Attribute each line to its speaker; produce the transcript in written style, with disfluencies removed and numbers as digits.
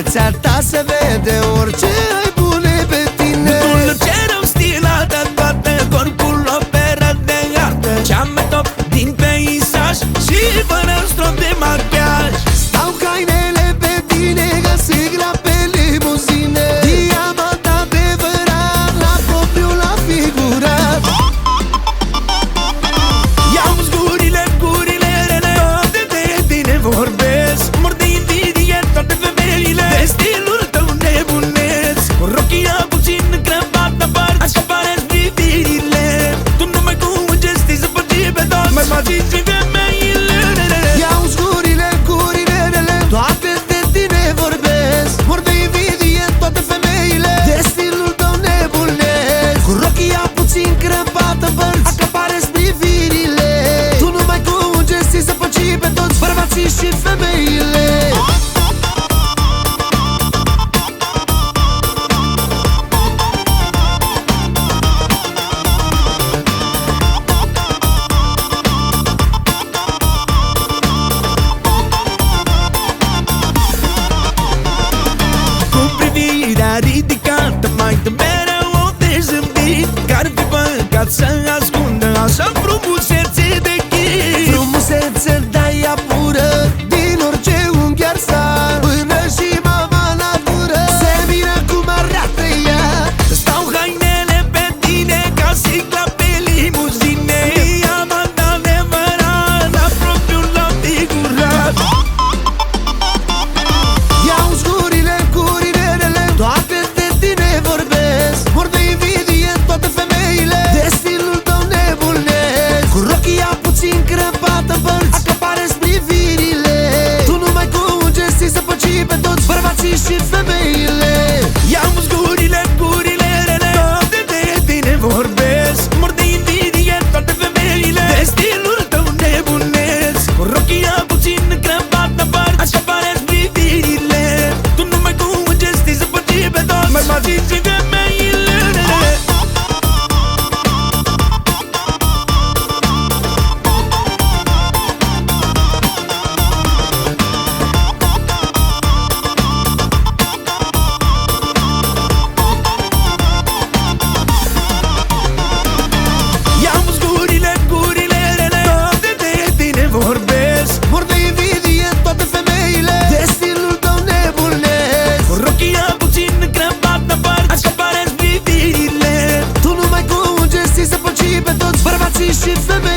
Speaker 1: fața ta se vede orice ai bune pe tine.
Speaker 2: Nu ce rău stilată, toată corpul operă de artă, cea mai top din peisaj și fără strop de machiaj.
Speaker 1: Stau hainele pe tine, găsig la pe limuzine, diamant adevărat, la propriu, la figurat.
Speaker 2: Iau-mi zgurile, gurile rele, toate de tine vorbesc. Mor de invidie toate femeile de stilul tău nebunesc. Cu rochia puțin crăpată par, așa pare-ți privirile. Tu numai cu gestii să faci pe toți, mai faci și femeile.
Speaker 1: Iau zgurile, gurile rele, toate de tine vorbesc. Mor de invidie toate femeile de stilul tău nebunesc. Cu rochia puțin crăpată în părți, acapareți privirile. Tu numai cu gestii să faci pe toți, bărbații și femeile.
Speaker 2: Ridicată, mai dă mereu o de zâmbit, care fi păcat să ascundă așa frumusețe de chip.
Speaker 1: Frumusețe de ea pură, din orice unghi ar sar, până și mama natură se miră cum arată ea.
Speaker 2: Stau hainele pe tine ca sigla pe limuzine, diamant adevărat, la propriu, la figurat.
Speaker 1: Iau zgurile, gurile rele, toate de tine vorbesc. Mor de invidie toate femeile de stilul tău nebunesc. Cu rochia puțin crăpată în părți, acapareți privirile. Tu numai cu gestii să faci pe toți, bărbații și femeile.
Speaker 2: Iau zgurile, gurile rele, toate de tine vorbesc. Mor de invidie toate femeile de stilul tău nebunesc. Cu rochia puțin crăpată în părți, așa pare-ți privirile. Tu numai cu gestii să faci pe toți, mai faci și femeile. Iau zgurile, gurile rele, toate de tine vorbesc.
Speaker 1: Mor de invidie toate femeile de stilul tău nebunesc.
Speaker 2: Cu rochia puțin crăpată în părți, așa pare-ți privirile.
Speaker 1: Tu numai cu gestii să faci pe toți, bărbații și femeile.